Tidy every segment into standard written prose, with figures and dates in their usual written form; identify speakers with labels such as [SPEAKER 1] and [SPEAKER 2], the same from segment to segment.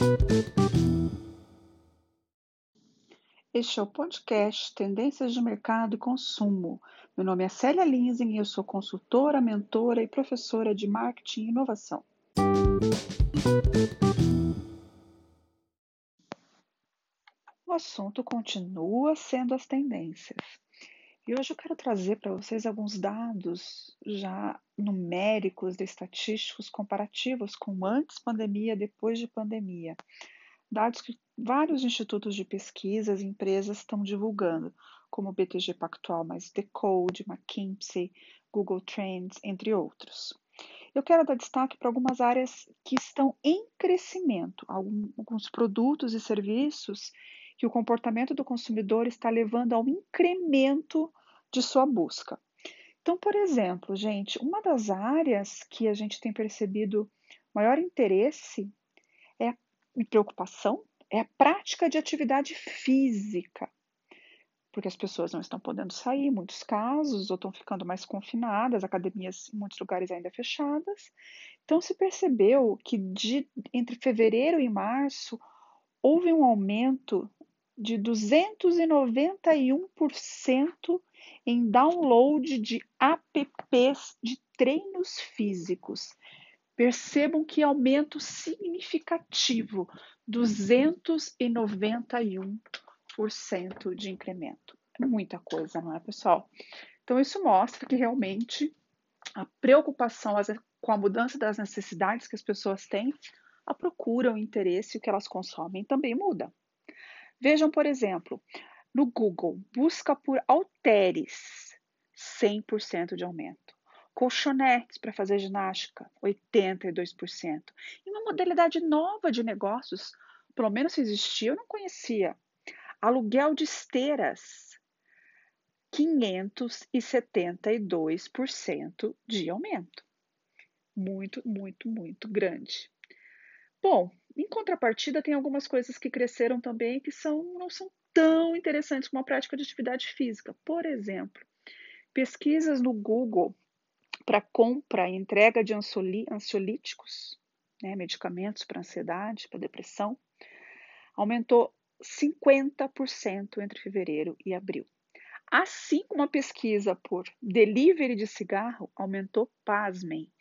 [SPEAKER 1] Este é o podcast Tendências de Mercado e Consumo. Meu nome é Célia Linsing e eu sou consultora, mentora e professora de marketing e inovação. O assunto continua sendo as tendências. E hoje eu quero trazer para vocês alguns dados já numéricos, estatísticos, comparativos com antes pandemia, depois de pandemia. Dados que vários institutos de pesquisas e empresas estão divulgando, como o BTG Pactual, mais Decode, McKinsey, Google Trends, entre outros. Eu quero dar destaque para algumas áreas que estão em crescimento, alguns produtos e serviços que o comportamento do consumidor está levando ao incremento de sua busca. Então, por exemplo, gente, uma das áreas que a gente tem percebido maior interesse e preocupação é a prática de atividade física, porque as pessoas não estão podendo sair, em muitos casos, ou estão ficando mais confinadas, academias em muitos lugares ainda fechadas. Então, se percebeu que entre fevereiro e março houve um aumento de 291% em download de apps de treinos físicos. Percebam que aumento significativo, 291% de incremento. É muita coisa, não é, pessoal? Então, isso mostra que realmente a preocupação com a mudança das necessidades que as pessoas têm, a procura, o interesse, o que elas consomem também muda. Vejam, por exemplo, no Google, busca por halteres, 100% de aumento. Colchonetes para fazer ginástica, 82%. E uma modalidade nova de negócios, pelo menos se existia, eu não conhecia. Aluguel de esteiras, 572% de aumento. Muito, muito, muito grande. Bom, em contrapartida, tem algumas coisas que cresceram também que não são tão interessantes como a prática de atividade física. Por exemplo, pesquisas no Google para compra e entrega de ansiolíticos, né, medicamentos para ansiedade, para depressão, aumentou 50% entre fevereiro e abril. Assim como a pesquisa por delivery de cigarro aumentou, pasmem,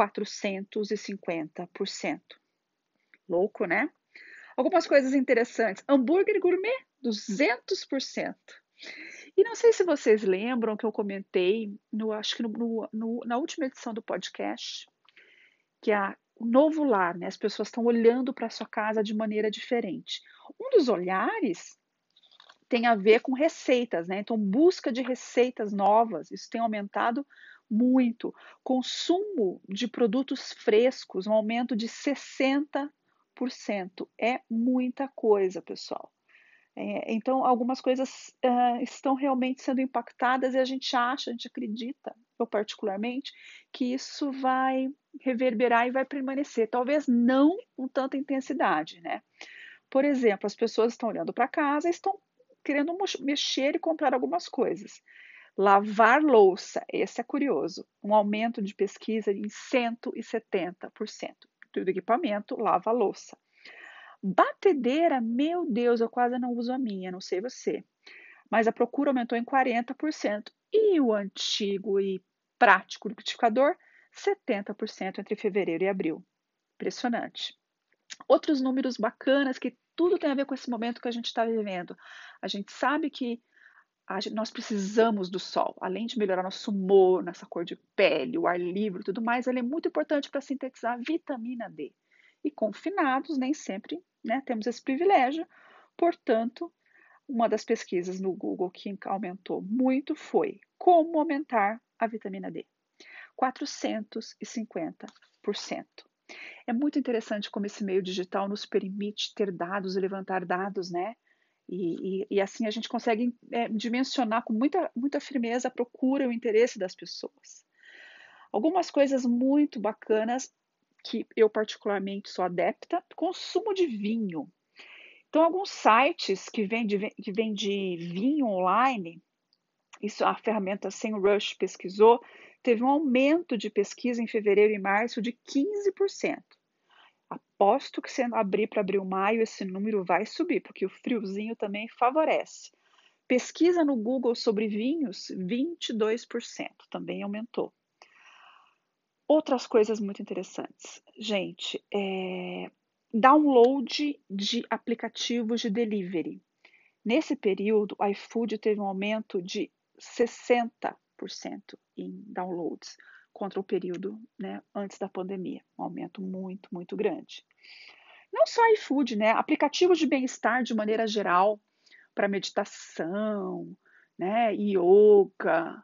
[SPEAKER 1] 450%. Louco, né? Algumas coisas interessantes. Hambúrguer gourmet, 200%. E não sei se vocês lembram que eu comentei, acho que na última edição do podcast, que é o novo lar, né? As pessoas estão olhando para a sua casa de maneira diferente. Um dos olhares tem a ver com receitas, né? Então, busca de receitas novas, isso tem aumentado muito. Consumo de produtos frescos, um aumento de 60%. É muita coisa, pessoal. Então, algumas coisas estão realmente sendo impactadas e a gente acredita, eu particularmente, que isso vai reverberar e vai permanecer. Talvez não com tanta intensidade, né? Por exemplo, as pessoas estão olhando para casa e estão querendo mexer e comprar algumas coisas. Lavar louça, esse é curioso, um aumento de pesquisa em 170%. Tudo equipamento, lava louça. Batedeira, meu Deus, eu quase não uso a minha, não sei você. Mas a procura aumentou em 40%. E o antigo e prático liquidificador, 70% entre fevereiro e abril. Impressionante. Outros números bacanas que tudo tem a ver com esse momento que a gente está vivendo. A gente sabe que nós precisamos do sol, além de melhorar nosso humor, nossa cor de pele, o ar livre e tudo mais, ele é muito importante para sintetizar a vitamina D. E confinados, nem sempre, né, temos esse privilégio. Portanto, uma das pesquisas no Google que aumentou muito foi como aumentar a vitamina D. 450%. É muito interessante como esse meio digital nos permite ter dados e levantar dados, né? E assim a gente consegue dimensionar com muita firmeza a procura e o interesse das pessoas. Algumas coisas muito bacanas que eu particularmente sou adepta, consumo de vinho. Então, alguns sites que vende vinho online, isso a ferramenta SEMrush pesquisou, teve um aumento de pesquisa em fevereiro e março de 15%. Aposto que se abrir para abril, maio, esse número vai subir, porque o friozinho também favorece. Pesquisa no Google sobre vinhos, 22%, também aumentou. Outras coisas muito interessantes. Gente, download de aplicativos de delivery. Nesse período, o iFood teve um aumento de 60% em downloads contra o período, né, antes da pandemia. Um aumento muito, muito grande. Não só iFood, né? Aplicativos de bem-estar de maneira geral, para meditação, né, yoga,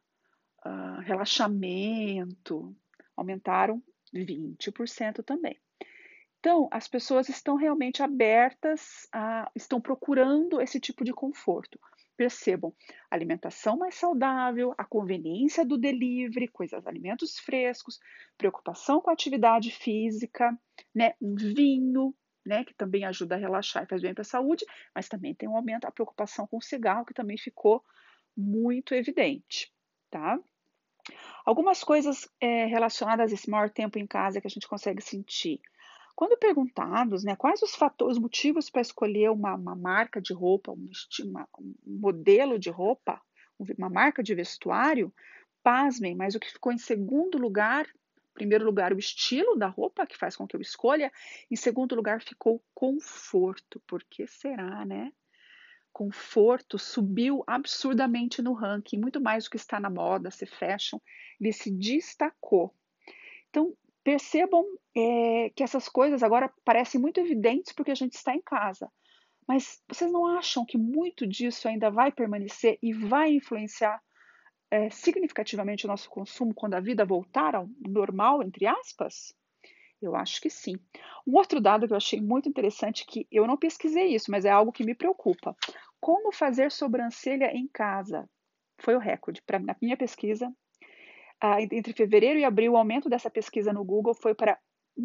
[SPEAKER 1] relaxamento, aumentaram 20% também. Então, as pessoas estão realmente abertas, estão procurando esse tipo de conforto. Percebam, alimentação mais saudável, a conveniência do delivery, alimentos frescos, preocupação com a atividade física, né, um vinho, né, que também ajuda a relaxar e faz bem para a saúde, mas também tem um aumento a preocupação com o cigarro, que também ficou muito evidente, tá? Algumas coisas relacionadas a esse maior tempo em casa que a gente consegue sentir. Quando perguntados, né, quais os motivos para escolher uma marca de roupa, um modelo de roupa, uma marca de vestuário, pasmem, mas o que ficou em segundo lugar, primeiro lugar, o estilo da roupa, que faz com que eu escolha, em segundo lugar ficou conforto. Por que será, né? Conforto subiu absurdamente no ranking, muito mais do que está na moda, se fashion, ele se destacou. Então, percebam que essas coisas agora parecem muito evidentes porque a gente está em casa. Mas vocês não acham que muito disso ainda vai permanecer e vai influenciar significativamente o nosso consumo quando a vida voltar ao normal, entre aspas? Eu acho que sim. Um outro dado que eu achei muito interessante, que eu não pesquisei isso, mas é algo que me preocupa. Como fazer sobrancelha em casa? Foi o recorde. Na minha pesquisa, entre fevereiro e abril, o aumento dessa pesquisa no Google foi para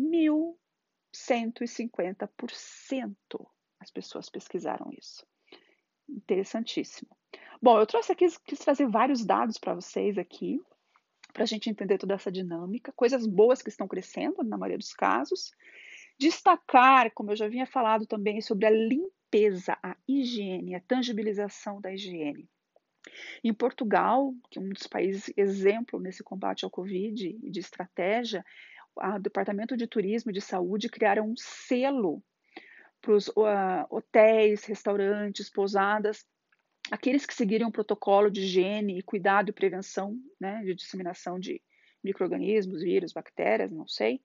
[SPEAKER 1] 1.150%. As pessoas pesquisaram isso. Interessantíssimo. Bom, eu trouxe aqui, quis trazer vários dados para vocês aqui, para a gente entender toda essa dinâmica, coisas boas que estão crescendo, na maioria dos casos. Destacar, como eu já vinha falado também, sobre a limpeza, a higiene, a tangibilização da higiene. Em Portugal, que é um dos países exemplo nesse combate ao Covid e de estratégia, o Departamento de Turismo e de Saúde criaram um selo para os hotéis, restaurantes, pousadas, aqueles que seguirem um protocolo de higiene e cuidado e prevenção, né, de disseminação de micro-organismos, vírus, bactérias, não sei,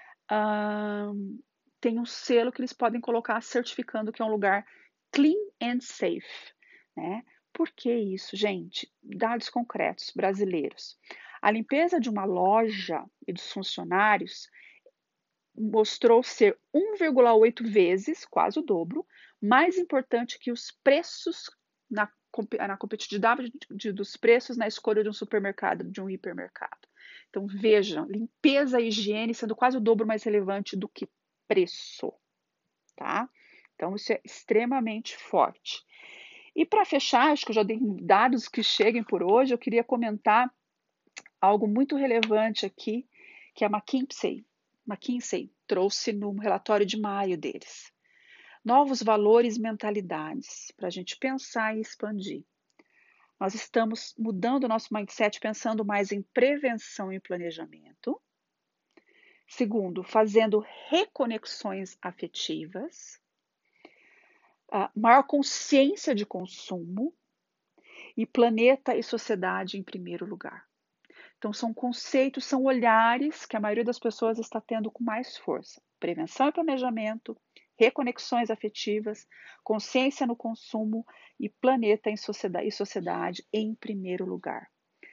[SPEAKER 1] tem um selo que eles podem colocar certificando que é um lugar clean and safe, né? Por que isso, gente? Dados concretos brasileiros. A limpeza de uma loja e dos funcionários mostrou ser 1,8 vezes, quase o dobro, mais importante que os preços na competitividade dos preços na escolha de um supermercado, de um hipermercado. Então vejam, limpeza e higiene sendo quase o dobro mais relevante do que preço, tá? Então isso é extremamente forte. E para fechar, acho que eu já dei dados que cheguem por hoje, eu queria comentar algo muito relevante aqui, que a McKinsey trouxe no relatório de maio deles. Novos valores e mentalidades para a gente pensar e expandir. Nós estamos mudando o nosso mindset, pensando mais em prevenção e planejamento. Segundo, fazendo reconexões afetivas. Maior consciência de consumo. E planeta e sociedade em primeiro lugar. Então, são conceitos, são olhares que a maioria das pessoas está tendo com mais força. Prevenção e planejamento, reconexões afetivas, consciência no consumo e planeta e sociedade em primeiro lugar.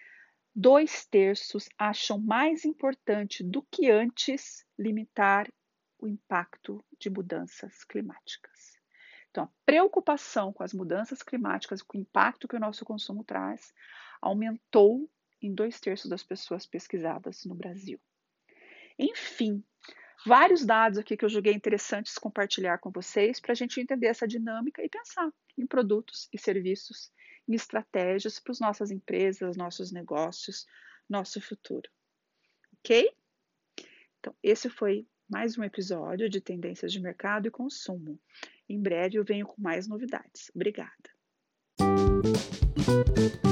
[SPEAKER 1] 2/3 acham mais importante do que antes limitar o impacto de mudanças climáticas. Então, a preocupação com as mudanças climáticas, com o impacto que o nosso consumo traz, aumentou em 2/3 das pessoas pesquisadas no Brasil. Enfim, vários dados aqui que eu julguei interessantes compartilhar com vocês para a gente entender essa dinâmica e pensar em produtos e serviços, em estratégias para as nossas empresas, nossos negócios, nosso futuro. Ok? Então, esse foi mais um episódio de Tendências de Mercado e Consumo. Em breve eu venho com mais novidades. Obrigada.